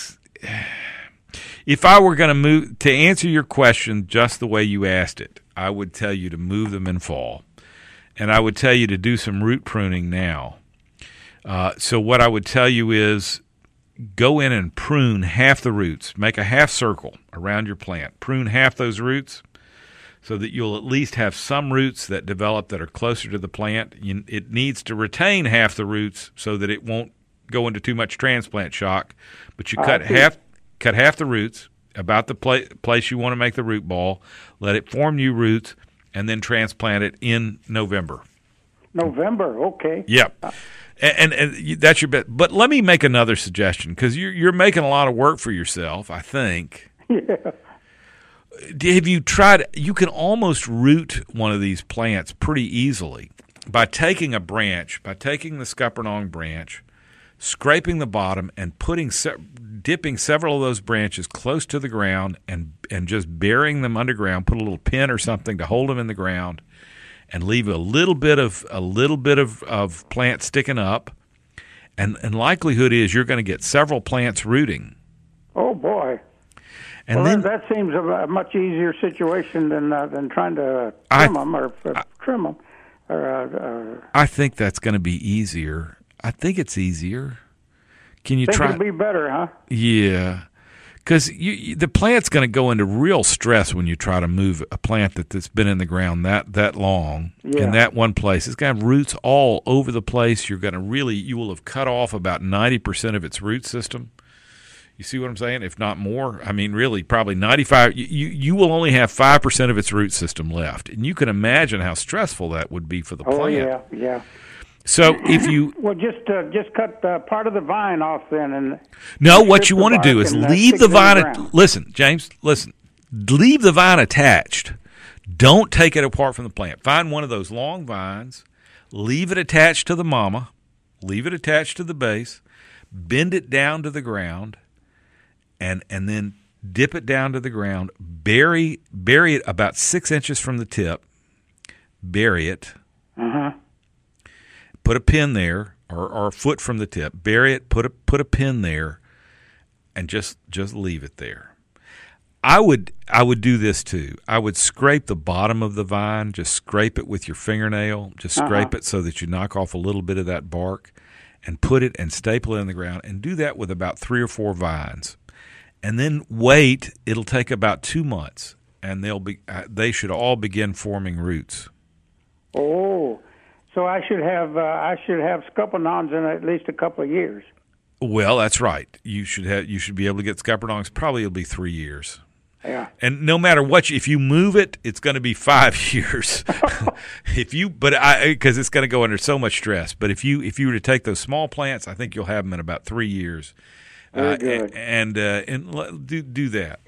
Speaker 2: if I were going to move – to answer your question just the way you asked it, I would tell you to move them in fall. And I would tell you to do some root pruning now. So what I would tell you is – go in and prune half the roots. Make a half circle around your plant. Prune half those roots so that you'll at least have some roots that develop that are closer to the plant. It needs to retain half the roots so that it won't go into too much transplant shock. But you cut half the roots about the place you want to make the root ball. Let it form new roots, and then transplant it in November.
Speaker 15: November, okay.
Speaker 2: Yep. And that's your bet. But let me make another suggestion because you're making a lot of work for yourself, I think.
Speaker 15: Yeah.
Speaker 2: Have you tried? You can almost root one of these plants pretty easily by taking the scuppernong branch, scraping the bottom, and dipping several of those branches close to the ground and just burying them underground. Put a little pin or something to hold them in the ground. And leave a little bit of plant sticking up, and likelihood is you're going to get several plants rooting.
Speaker 15: Oh boy!
Speaker 2: And
Speaker 15: that seems a much easier situation than trying to trim them.
Speaker 2: I think that's going to be easier. I think it's easier. Can you try?
Speaker 15: It'll be better, huh?
Speaker 2: Yeah. Because the plant's going to go into real stress when you try to move a plant that's been in the ground that long in that one place. It's going to have roots all over the place. You will have cut off about 90% of its root system. You see what I'm saying? If not more. I mean, really, probably 95. You will only have 5% of its root system left. And you can imagine how stressful that would be for the plant.
Speaker 15: Oh, yeah.
Speaker 2: So if you
Speaker 15: just cut part of the vine off then, and
Speaker 2: what you want to do is leave the vine. Listen, James. Listen, leave the vine attached. Don't take it apart from the plant. Find one of those long vines, leave it attached to the mama, leave it attached to the base, bend it down to the ground, and then dip it down to the ground, bury it about 6 inches from the tip, bury it, put a pin there, or a foot from the tip, bury it, put a pin there, and just leave it there. I would do this too. I would scrape the bottom of the vine, just scrape it with your fingernail, just scrape it so that you knock off a little bit of that bark, and put it and staple it in the ground, and do that with about 3 or 4 vines. And then wait, it'll take about 2 months, and they should all begin forming roots.
Speaker 15: Oh, so I should have scuppernongs in at least a couple of years.
Speaker 2: Well, that's right. You should be able to get scuppernongs. Probably it'll be 3 years.
Speaker 15: Yeah.
Speaker 2: And no matter what, if you move it, it's going to be 5 years. Because it's going to go under so much stress. But if you were to take those small plants, I think you'll have them in about 3 years.
Speaker 15: Very good.
Speaker 2: And do that.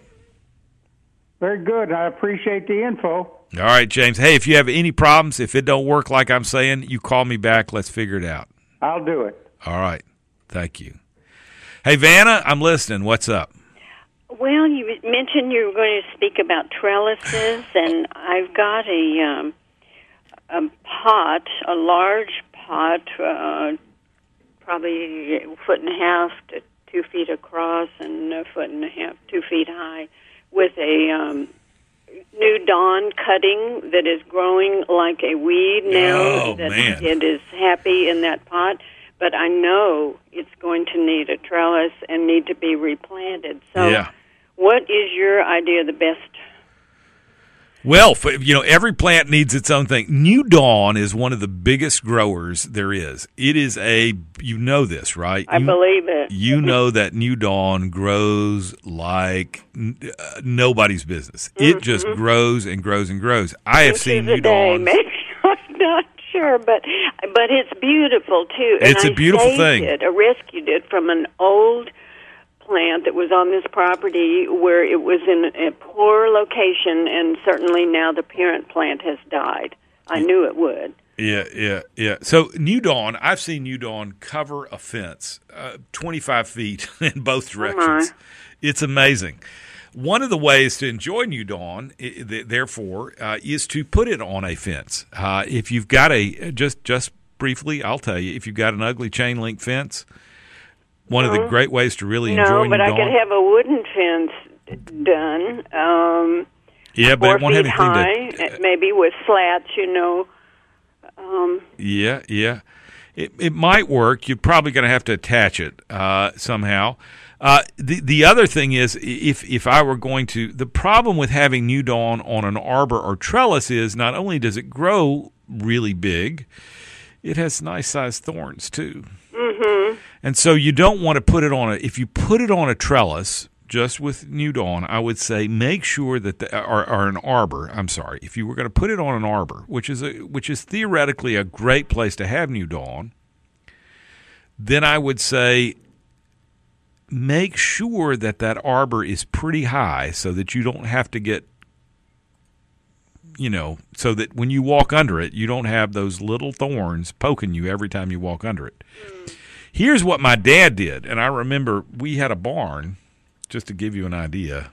Speaker 15: Very good. I appreciate the info.
Speaker 2: All right, James. Hey, if you have any problems, if it don't work like I'm saying, you call me back. Let's figure it out.
Speaker 15: I'll do it.
Speaker 2: All right. Thank you. Hey, Vanna, I'm listening. What's up?
Speaker 16: Well, you mentioned you were going to speak about trellises, and I've got a pot, a large pot, probably a 1.5 to 2 feet across and 1.5, 2 feet high, with a new dawn cutting that is growing like a weed now.
Speaker 2: Man.
Speaker 16: It is happy in that pot. But I know it's going to need a trellis and need to be replanted. So what is your idea of the best?
Speaker 2: Well, every plant needs its own thing. New Dawn is one of the biggest growers there is. It is you know this, right?
Speaker 16: I believe it.
Speaker 2: You know that New Dawn grows like nobody's business. It just grows and grows and grows. I have seen New Dawn.
Speaker 16: Maybe I'm not sure, but it's beautiful too. And
Speaker 2: it's a beautiful thing.
Speaker 16: I rescued it from an old plant that was on this property where it was in a poor location, and certainly now the parent plant has died. I knew it would.
Speaker 2: Yeah. So New Dawn, I've seen New Dawn cover a fence 25 feet in both directions. It's amazing. One of the ways to enjoy New Dawn, therefore, is to put it on a fence. If you've got just briefly, I'll tell you, if you've got an ugly chain link fence, one of the great ways to really enjoy New Dawn.
Speaker 16: No, but I could have a wooden fence done.
Speaker 2: Yeah, but it won't have anything
Speaker 16: high, maybe with slats,
Speaker 2: Yeah. It might work. You're probably going to have to attach it somehow. The other thing is, if I were going to, the problem with having New Dawn on an arbor or trellis is not only does it grow really big, it has nice sized thorns too. Mm-hmm. And so you don't want to put it on if you put it on a trellis just with New Dawn, I would say make sure that or an arbor. I'm sorry, if you were going to put it on an arbor, which is theoretically a great place to have New Dawn, then I would say make sure that arbor is pretty high so that you don't have to get, so that when you walk under it, you don't have those little thorns poking you every time you walk under it. Here's what my dad did, and I remember we had a barn, just to give you an idea.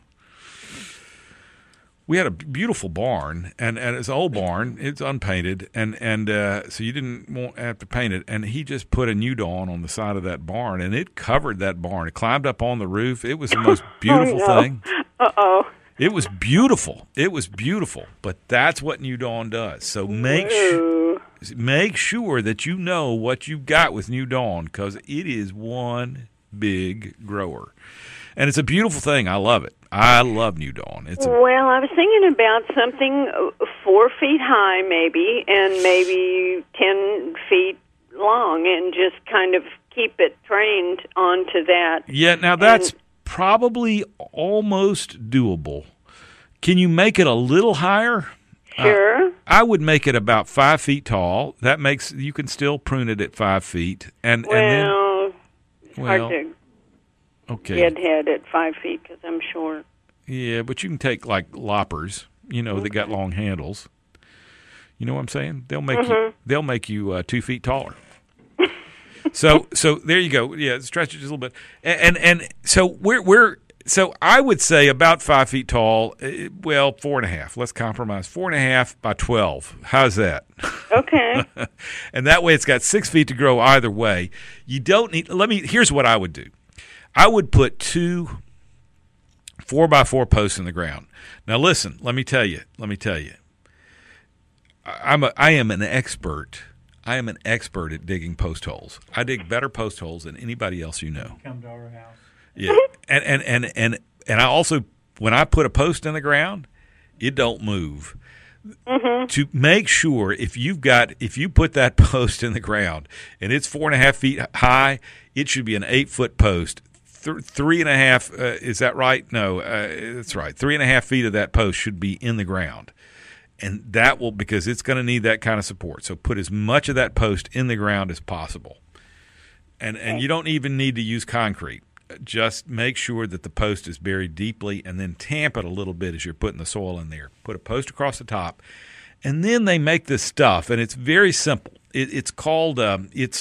Speaker 2: We had a beautiful barn, and it's an old barn. It's unpainted, and so you won't have to paint it. And he just put a New Dawn on the side of that barn, and it covered that barn. It climbed up on the roof. It was the most beautiful thing.
Speaker 16: Uh-oh.
Speaker 2: It was beautiful. But that's what New Dawn does. So make sure that you know what you've got with New Dawn, because it is one big grower. And it's a beautiful thing. I love it. I love New Dawn.
Speaker 16: Well, I was thinking about something 4 feet high maybe, and maybe 10 feet long, and just kind of keep it trained onto that.
Speaker 2: Yeah, now that's probably almost doable. Can you make it a little higher?
Speaker 16: Sure.
Speaker 2: I would make it about 5 feet tall. That makes you can still prune it at 5 feet, and then
Speaker 16: hard to get at 5 feet because I'm short.
Speaker 2: Yeah, but you can take like loppers that got long handles. You know what I'm saying? They'll make you 2 feet taller. So there you go. Yeah, stretch it just a little bit. And so so I would say about 5 feet tall. Well, 4.5. Let's compromise. 4.5 by 12. How's that?
Speaker 16: Okay.
Speaker 2: And that way, it's got 6 feet to grow either way. You don't need. Here's what I would do. I would put 2 4x4 posts in the ground. Now, listen. Let me tell you. I am an expert. I am an expert at digging post holes. I dig better post holes than anybody else you know.
Speaker 4: Come to our house.
Speaker 2: Yeah, and I also, when I put a post in the ground, it don't move. Mm-hmm. To make sure if you put that post in the ground and it's 4.5 feet high, it should be an 8-foot post. 3.5 is that right? No, that's right. 3.5 feet of that post should be in the ground. And that will, because it's going to need that kind of support. So put as much of that post in the ground as possible. And you don't even need to use concrete. Just make sure that the post is buried deeply and then tamp it a little bit as you're putting the soil in there. Put a post across the top. And then they make this stuff, and it's very simple. It's called it's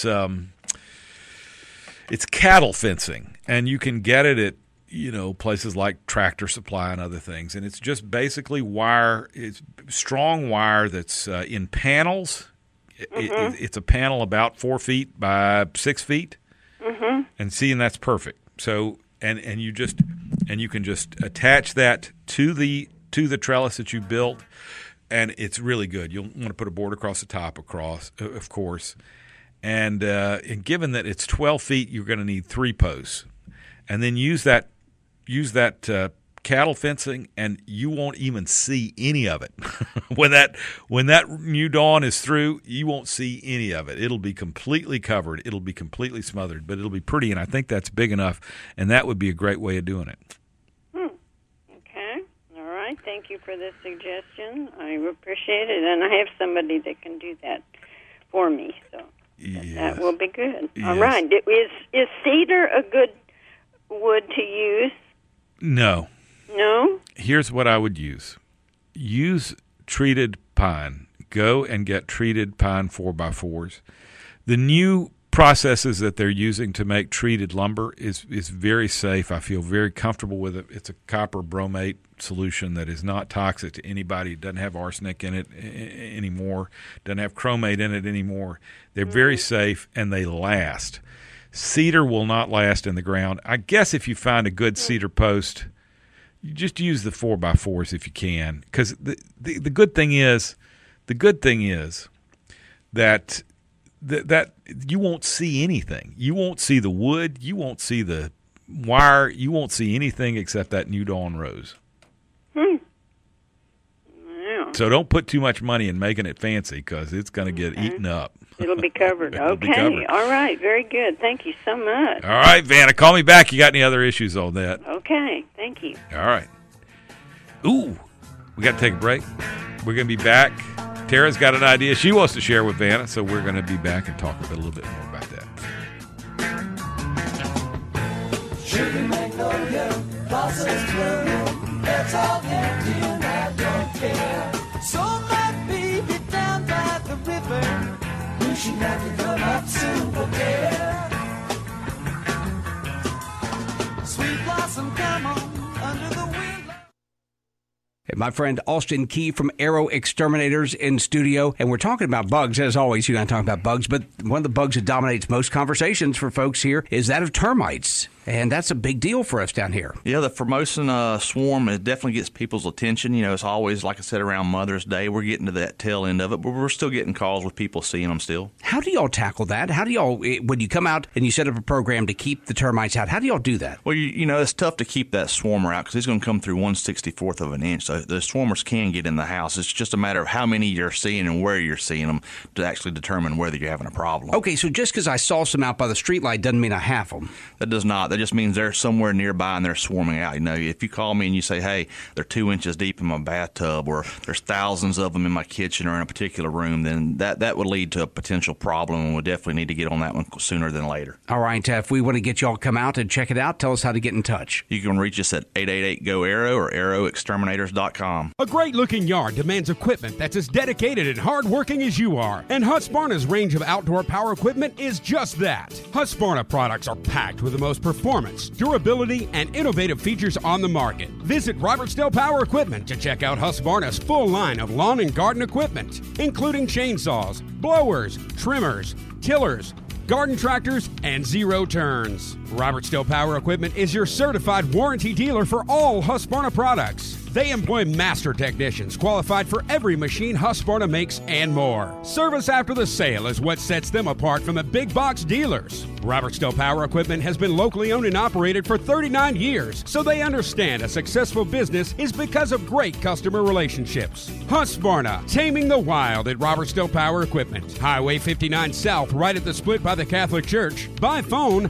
Speaker 2: cattle fencing, and you can get it at places like Tractor Supply and other things. And it's just basically wire. It's strong wire that's in panels. It's a panel about 4 feet by 6 feet. Mm-hmm. And that's perfect. So and you can just attach that to the trellis that you built, and it's really good. You'll want to put a board across the top, of course. And given that it's 12 feet, you're going to need 3 posts, and then use that cattle fencing, and you won't even see any of it. when that new dawn is through, you won't see any of it. It'll be completely covered. It'll be completely smothered, but it'll be pretty, and I think that's big enough, and that would be a great way of doing it.
Speaker 16: Okay. All right. Thank you for this suggestion. I appreciate it, and I have somebody that can do that for me, so that will be good. Yes. All right. Is cedar a good wood to use?
Speaker 2: No.
Speaker 16: No?
Speaker 2: Here's what I would use. Use treated pine. Go and get treated pine 4x4s. The new processes that they're using to make treated lumber is very safe. I feel very comfortable with it. It's a copper bromate solution that is not toxic to anybody. It doesn't have arsenic in it anymore. Doesn't have chromate in it anymore. They're very safe, and they last. Cedar will not last in the ground. I guess if you find a good cedar post, you just use the 4x4s if you can, because the good thing is that you won't see anything. You won't see the wood. You won't see the wire. You won't see anything except that new dawn rose.
Speaker 16: Yeah.
Speaker 2: So don't put too much money in making it fancy, because it's going to get eaten up.
Speaker 16: It'll be covered. Okay. All right. Very good. Thank you so much.
Speaker 2: All right, Vanna. Call me back. You got any other issues on that?
Speaker 16: Okay. Thank you.
Speaker 2: All right. Ooh, we got to take a break. We're going to be back. Tara's got an idea she wants to share with Vanna, so we're going to be back and talk a little bit more about that.
Speaker 17: Sugar magnolia, blossoms bloom. It's all empty and I don't care. So my baby down by the river, wishing I could come up soon for there. Sweet blossom, come on, under the wind.
Speaker 6: Hey, my friend Austin Key from Arrow Exterminators in studio, and we're talking about bugs. As always, you're not talking about bugs, but one of the bugs that dominates most conversations for folks here is that of termites. And that's a big deal for us down here.
Speaker 7: Yeah, the Formosan swarm, it definitely gets people's attention. It's always, like I said, around Mother's Day. We're getting to that tail end of it, but we're still getting calls with people seeing them still.
Speaker 6: How do y'all tackle that? How do y'all, when you come out and you set up a program to keep the termites out, how do y'all do that?
Speaker 7: Well, it's tough to keep that swarmer out because he's going to come through 1/64 of an inch. So the swarmers can get in the house. It's just a matter of how many you're seeing and where you're seeing them to actually determine whether you're having a problem.
Speaker 6: Okay, so just because I saw some out by the streetlight doesn't mean I have them.
Speaker 7: That does not. That just means they're somewhere nearby and they're swarming out. You know, if you call me and you say, hey, they're 2 inches deep in my bathtub, or there's thousands of them in my kitchen or in a particular room, then that would lead to a potential problem, and we'll definitely need to get on that one sooner than later.
Speaker 6: All right, if we want to get y'all come out and check it out, tell us how to get in touch.
Speaker 7: You can reach us at 888-GO-ARROW or arrowexterminators.com.
Speaker 18: A great-looking yard demands equipment that's as dedicated and hard-working as you are, and Husqvarna's range of outdoor power equipment is just that. Husqvarna products are packed with the most performance, durability, and innovative features on the market. Visit Robertsdale Power Equipment to check out Husqvarna's full line of lawn and garden equipment, including chainsaws, blowers, trimmers, tillers, garden tractors, and zero turns. Robertsdale Power Equipment is your certified warranty dealer for all Husqvarna products. They employ master technicians qualified for every machine Husqvarna makes and more. Service after the sale is what sets them apart from the big box dealers. Robertsdale Power Equipment has been locally owned and operated for 39 years, so they understand a successful business is because of great customer relationships. Husqvarna, taming the wild at Robertsdale Power Equipment. Highway 59 South, right at the split by the Catholic Church. By phone,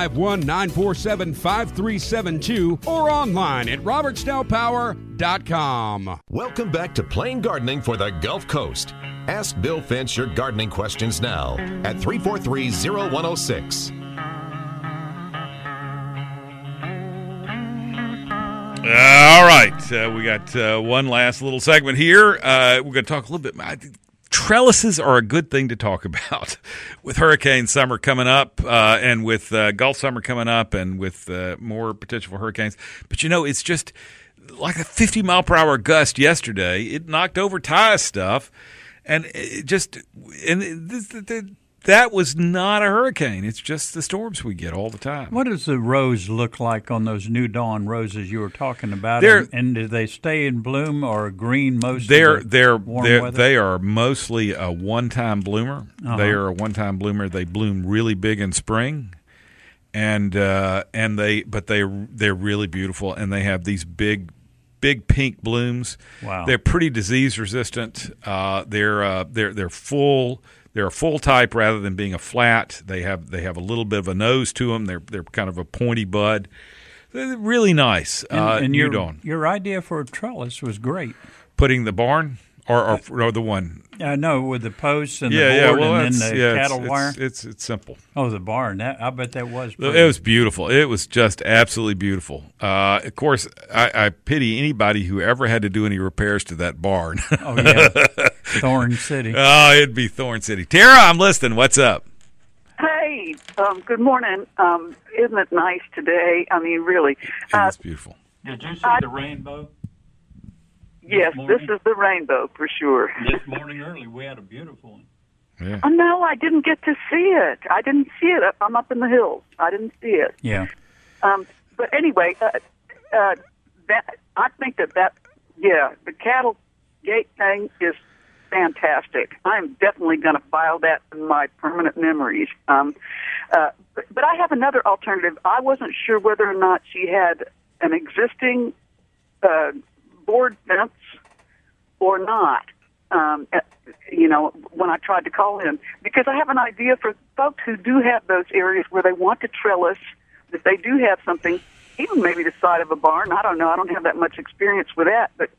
Speaker 18: 251-947-5372, or online at robertsdalepower.com.
Speaker 1: Welcome back to Plain Gardening for the Gulf Coast. Ask Bill Finch your gardening questions now at 343-0106.
Speaker 2: All right. We got one last little segment here. We're going to talk a little bit. Trellises are a good thing to talk about with hurricane summer coming up and with Gulf summer coming up and with more potential for hurricanes. But, it's just like a 50-mile-per-hour gust yesterday. It knocked over Ty's stuff, and that was not a hurricane. It's just the storms we get all the time.
Speaker 4: What does the rose look like on those New Dawn roses you were talking about? And do they stay in bloom or green most of the warm weather?
Speaker 2: They are mostly a one-time bloomer.
Speaker 4: Uh-huh.
Speaker 2: They are a one-time bloomer. They bloom really big in spring. And they're really beautiful, and they have these big pink blooms.
Speaker 4: Wow.
Speaker 2: They're pretty disease resistant. They're full. They're a full type rather than being a flat. They have a little bit of a nose to them. They're kind of a pointy bud. They're really nice.
Speaker 4: And your idea for a trellis was great.
Speaker 2: Putting the barn or the one.
Speaker 4: No, with the posts and the board and then the cattle wire.
Speaker 2: It's simple.
Speaker 4: Oh, the barn. I bet that was pretty.
Speaker 2: It was beautiful. It was just absolutely beautiful. Of course, I pity anybody who ever had to do any repairs to that barn.
Speaker 4: Oh, yeah. Thorn City.
Speaker 2: Oh, it'd be Thorn City. Tara, I'm listening. What's up?
Speaker 19: Hey, good morning. Isn't it nice today? I mean, really.
Speaker 2: It's beautiful.
Speaker 4: Did you see the rainbow?
Speaker 19: Yes, this is the rainbow for sure.
Speaker 4: This morning early, we had a beautiful one.
Speaker 2: Yeah.
Speaker 19: Oh, no, I didn't get to see it. I didn't see it. I'm up in the hills. I didn't see it.
Speaker 4: Yeah.
Speaker 19: But anyway, I think that the cattle gate thing is fantastic. I'm definitely going to file that in my permanent memories. But I have another alternative. I wasn't sure whether or not she had an existing board fence or not, when I tried to call in, because I have an idea for folks who do have those areas where they want to trellis, that they do have something, even maybe the side of a barn. I don't know. I don't have that much experience with that, but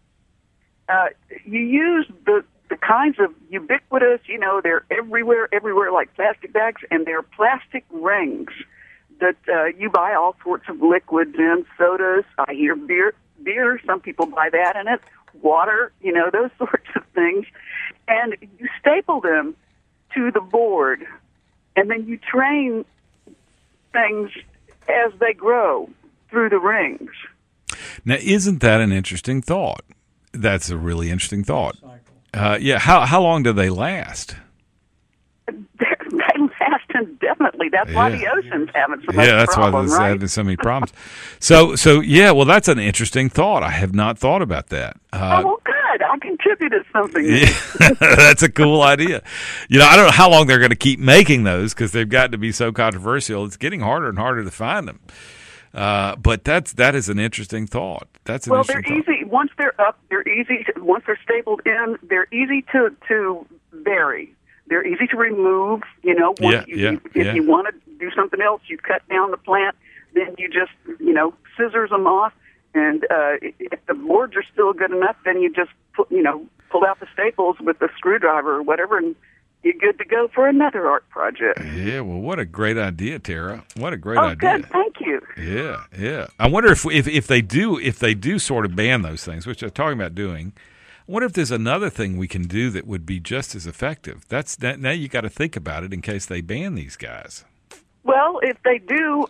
Speaker 19: you use the kinds of ubiquitous, they're everywhere like plastic bags, and they're plastic rings that you buy all sorts of liquids in, sodas. I hear beer, some people buy that in it, water, those sorts of things. And you staple them to the board, and then you train things as they grow through the rings.
Speaker 2: Now, isn't that an interesting thought? That's a really interesting thought. How long do they last?
Speaker 19: They last indefinitely. That's why the ocean's having so much
Speaker 2: that's
Speaker 19: problem,
Speaker 2: why there's
Speaker 19: right?
Speaker 2: having so many problems. So well, that's an interesting thought. I have not thought about that.
Speaker 19: Well, good. I contributed something.
Speaker 2: That's a cool idea. I don't know how long they're going to keep making those because they've got to be so controversial. It's getting harder and harder to find them. But that is an interesting thought. That's an interesting
Speaker 19: they're easy. Once they're up, they're easy. Once they're stapled in, they're easy to bury. They're easy to remove. If you want to do something else, you cut down the plant. then you just, scissors them off. And if the boards are still good enough, then you just, pull out the staples with the screwdriver or whatever, and you're good to go for another art project.
Speaker 2: Yeah, well, what a great idea, Tara. What a great idea.
Speaker 19: Good, thank you.
Speaker 2: Yeah. I wonder if they do sort of ban those things, which they're talking about doing. I wonder if there's another thing we can do that would be just as effective. Now you got to think about it in case they ban these guys.
Speaker 19: Well, if they do,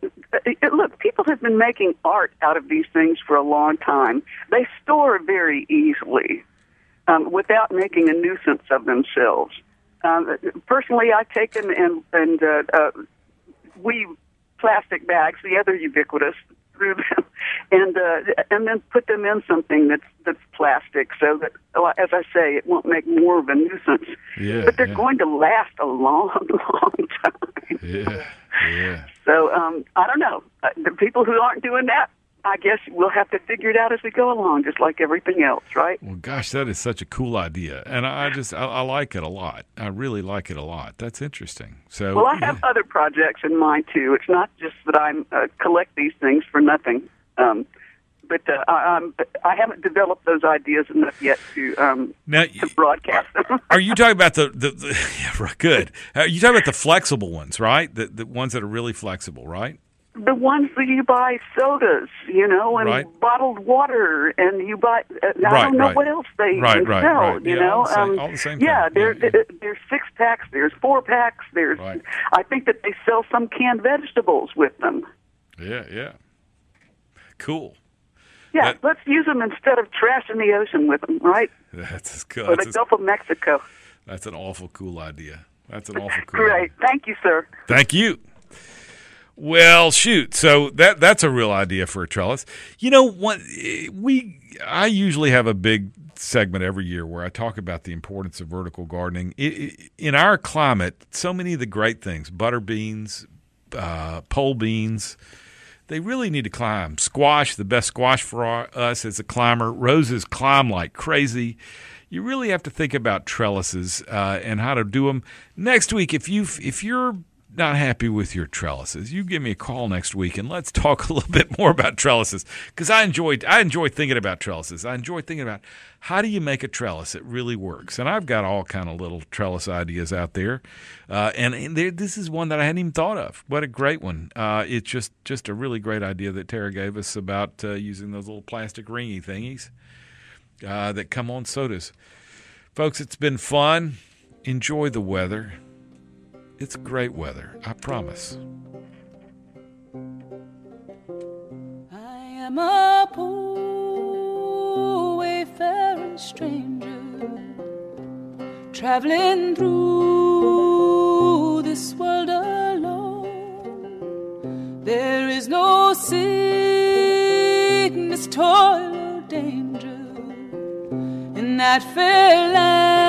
Speaker 19: look, people have been making art out of these things for a long time. They store very easily without making a nuisance of themselves. Personally, I take them and weave plastic bags, the other ubiquitous, through them, and then put them in something that's plastic, so that, as I say, it won't make more of a nuisance.
Speaker 2: Yeah,
Speaker 19: but they're going to last a long, long time.
Speaker 2: Yeah.
Speaker 19: So I don't know. The people who aren't doing that, I guess we'll have to figure it out as we go along, just like everything else, right?
Speaker 2: Well, gosh, that is such a cool idea, and I like it a lot. I really like it a lot. That's interesting. So,
Speaker 19: well, I have other projects in mind too. It's not just that I collect these things for nothing, but I haven't developed those ideas enough yet to broadcast them.
Speaker 2: Are you talking about the yeah, good? Are you talking about the flexible ones, right? The ones that are really flexible, right?
Speaker 19: The ones that you buy sodas, and bottled water, and you buy, I don't know what else they sell,
Speaker 2: all the same
Speaker 19: yeah, there's 6-packs, there's 4-packs, there's, I think that they sell some canned vegetables with them.
Speaker 2: Yeah. Cool.
Speaker 19: Yeah, let's use them instead of trash in the ocean with them, right?
Speaker 2: That's cool.
Speaker 19: Or the Gulf of Mexico.
Speaker 2: That's an awful cool idea. Great.
Speaker 19: Idea. Thank you, sir.
Speaker 2: Thank you. Well, shoot. So that's a real idea for a trellis. I usually have a big segment every year where I talk about the importance of vertical gardening. In our climate, so many of the great things, butter beans, pole beans, they really need to climb. Squash, the best squash for us as a climber. Roses climb like crazy. You really have to think about trellises and how to do them. Next week, if you're not happy with your trellises, you give me a call next week and let's talk a little bit more about trellises, because I enjoy thinking about trellises. I enjoy thinking about how do you make a trellis that really works, and I've got all kind of little trellis ideas out there, and this is one that I hadn't even thought of. What a great one. It's just a really great idea that Tara gave us about using those little plastic ringy thingies that come on sodas. Folks, it's been fun. Enjoy the weather. It's great weather, I promise.
Speaker 17: I am a poor wayfaring stranger, traveling through this world alone. There is no sickness, toil, or danger in that fair land